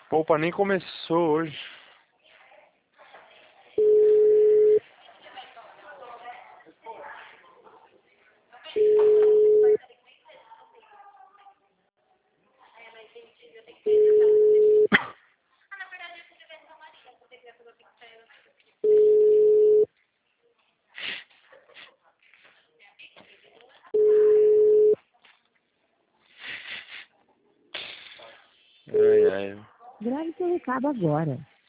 Poupa nem começou hoje. Ai, ai. Grave seu recado agora.